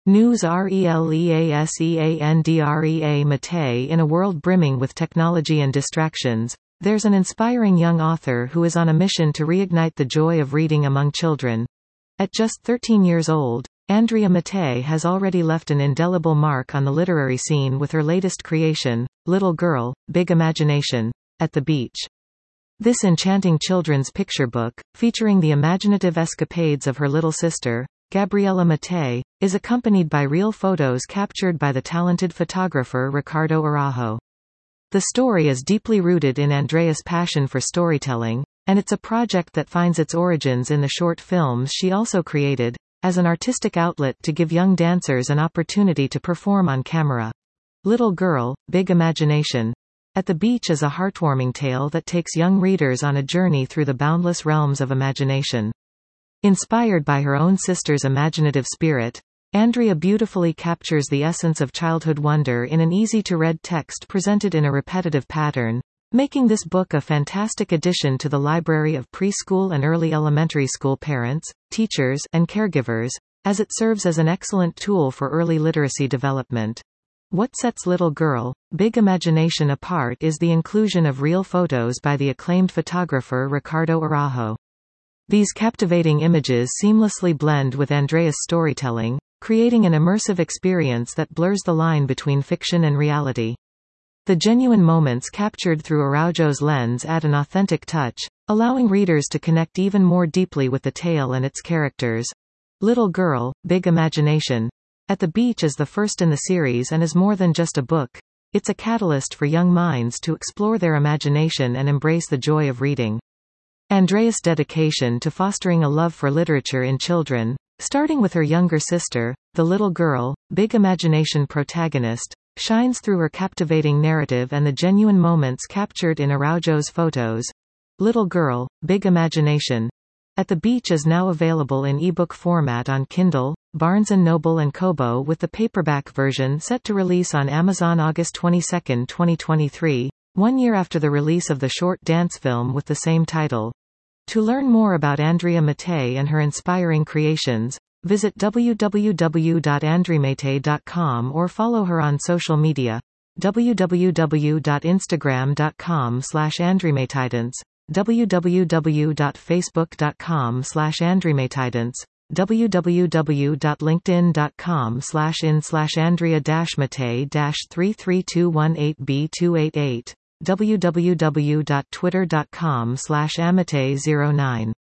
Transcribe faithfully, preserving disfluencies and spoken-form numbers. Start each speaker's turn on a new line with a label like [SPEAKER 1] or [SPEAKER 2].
[SPEAKER 1] News Releaseandrea Matei. In a world brimming with technology and distractions, there's an inspiring young author who is on a mission to reignite the joy of reading among children. At just thirteen years old, Andrea Matei has already left an indelible mark on the literary scene with her latest creation, Little Girl, Big Imagination, at the Beach. This enchanting children's picture book, featuring the imaginative escapades of her little sister, Gabriela Matei, is accompanied by real photos captured by the talented photographer Ricardo Araujo. The story is deeply rooted in Andrea's passion for storytelling, and it's a project that finds its origins in the short films she also created, as an artistic outlet to give young dancers an opportunity to perform on camera. Little Girl, Big Imagination, at the Beach is a heartwarming tale that takes young readers on a journey through the boundless realms of imagination. Inspired by her own sister's imaginative spirit, Andrea beautifully captures the essence of childhood wonder in an easy-to-read text presented in a repetitive pattern, making this book a fantastic addition to the library of preschool and early elementary school parents, teachers, and caregivers, as it serves as an excellent tool for early literacy development. What sets Little Girl, Big Imagination apart is the inclusion of real photos by the acclaimed photographer Ricardo Araujo. These captivating images seamlessly blend with Andrea's storytelling, creating an immersive experience that blurs the line between fiction and reality. The genuine moments captured through Araujo's lens add an authentic touch, allowing readers to connect even more deeply with the tale and its characters. Little Girl, Big Imagination, at the Beach is the first in the series and is more than just a book. It's a catalyst for young minds to explore their imagination and embrace the joy of reading. Andrea's dedication to fostering a love for literature in children, starting with her younger sister, the Little Girl, Big Imagination protagonist, shines through her captivating narrative and the genuine moments captured in Araujo's photos. Little Girl, Big Imagination, at the Beach is now available in ebook format on Kindle, Barnes and Noble and Kobo, with the paperback version set to release on Amazon August twenty-second, twenty twenty-three, one year after the release of the short dance film with the same title. To learn more about Andrea Matei and her inspiring creations, visit w w w dot andreamatei dot com or follow her on social media. w w w dot instagram dot com slash andreamatidance, w w w dot facebook dot com slash andreamatidance, w w w dot linkedin dot com slash in slash andrea dash matei dash three three two one eight b two eight eight, w w w dot twitter dot com slash amatei zero nine.